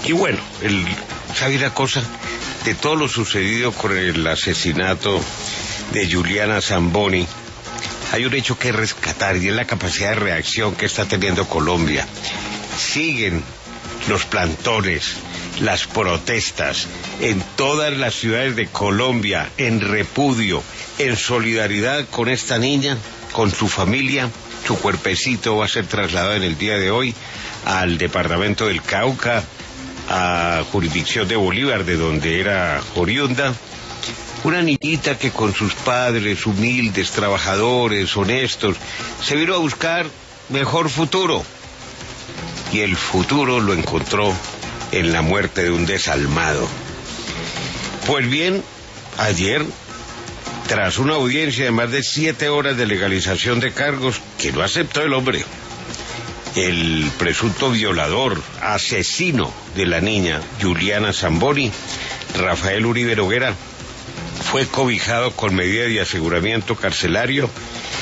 Y bueno, ¿sabe una cosa? De todo lo sucedido con el asesinato de Giuliana Zamboni, hay un hecho que rescatar y es la capacidad de reacción que está teniendo Colombia. Siguen los plantones, las protestas en todas las ciudades de Colombia, en repudio, en solidaridad con esta niña, con su familia. Su cuerpecito va a ser trasladado en el día de hoy al departamento del Cauca, a jurisdicción de Bolívar, de donde era oriunda. Una niñita que con sus padres humildes, trabajadores, honestos, se vino a buscar mejor futuro. Y el futuro lo encontró en la muerte de un desalmado. Pues bien, ayer, tras una audiencia de más de 7 horas de legalización de cargos que no aceptó el hombre, el presunto violador, asesino de la niña Giuliana Zamboni, Rafael Uribe Noguera, fue cobijado con medida de aseguramiento carcelario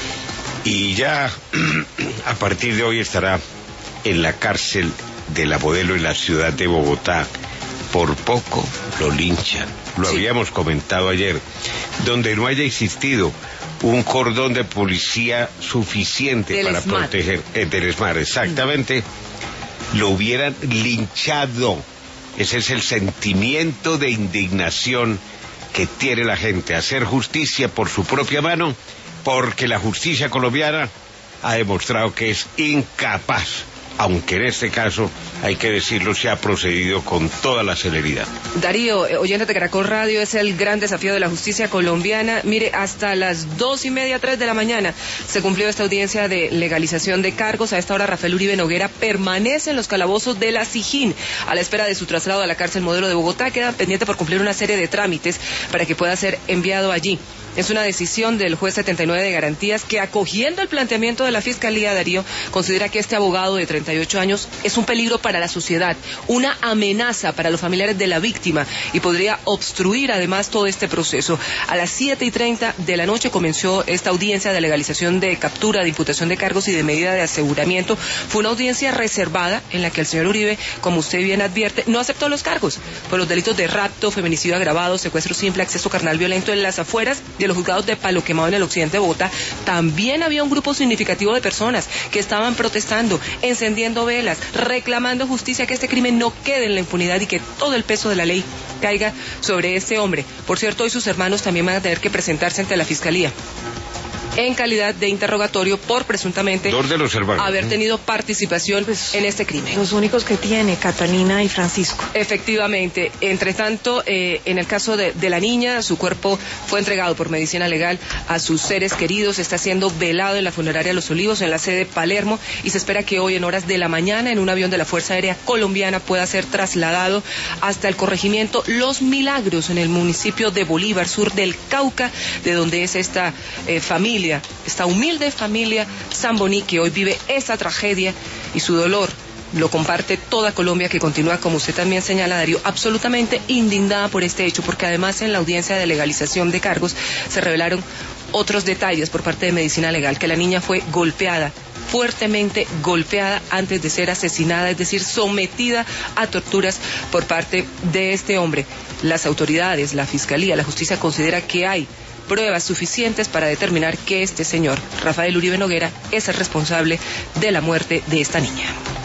y ya a partir de hoy estará en la cárcel de La Modelo en la ciudad de Bogotá. Por poco lo linchan, lo habíamos comentado ayer. Donde no haya existido un cordón de policía suficiente para proteger del ESMAD, exactamente, lo hubieran linchado. Ese es el sentimiento de indignación que tiene la gente, hacer justicia por su propia mano, porque la justicia colombiana ha demostrado que es incapaz, aunque en este caso, hay que decirlo, se ha procedido con toda la celeridad. Darío, oyente de Caracol Radio, es el gran desafío de la justicia colombiana. Mire, hasta las 2:30, 3 de la mañana se cumplió esta audiencia de legalización de cargos. A esta hora Rafael Uribe Noguera permanece en los calabozos de la SIJIN a la espera de su traslado a la cárcel Modelo de Bogotá. Queda pendiente por cumplir una serie de trámites para que pueda ser enviado allí. Es una decisión del juez 79 de garantías que, acogiendo el planteamiento de la Fiscalía, Darío, considera que este abogado de 38 años es un peligro para la sociedad, una amenaza para los familiares de la víctima y podría obstruir además todo este proceso. A las 7:30 de la noche comenzó esta audiencia de legalización de captura, de imputación de cargos y de medida de aseguramiento. Fue una audiencia reservada en la que el señor Uribe, como usted bien advierte, no aceptó los cargos por los delitos de rapto, feminicidio agravado, secuestro simple, acceso carnal violento en las afueras de los juzgados de Palo Quemado en el occidente de Bogotá. También había un grupo significativo de personas que estaban protestando, encendiendo velas, reclamando justicia, que este crimen no quede en la impunidad y que todo el peso de la ley caiga sobre este hombre. Por cierto, hoy sus hermanos también van a tener que presentarse ante la Fiscalía en calidad de interrogatorio por presuntamente haber tenido participación en este crimen. Los únicos que tiene, Catalina y Francisco. Efectivamente. Entre tanto, en el caso de la niña, su cuerpo fue entregado por medicina legal a sus seres queridos. Está siendo velado en la funeraria Los Olivos, en la sede Palermo, y se espera que hoy en horas de la mañana, en un avión de la Fuerza Aérea Colombiana, pueda ser trasladado hasta el corregimiento Los Milagros, en el municipio de Bolívar, sur del Cauca, de donde es esta familia, esta humilde familia Zamboni, que hoy vive esa tragedia, y su dolor lo comparte toda Colombia, que continúa, como usted también señala, Darío, absolutamente indignada por este hecho, porque además en la audiencia de legalización de cargos se revelaron otros detalles por parte de medicina legal, que la niña fue golpeada, fuertemente golpeada antes de ser asesinada, es decir, sometida a torturas por parte de este hombre. Las autoridades, la Fiscalía, la Justicia considera que hay pruebas suficientes para determinar que este señor, Rafael Uribe Noguera, es el responsable de la muerte de esta niña.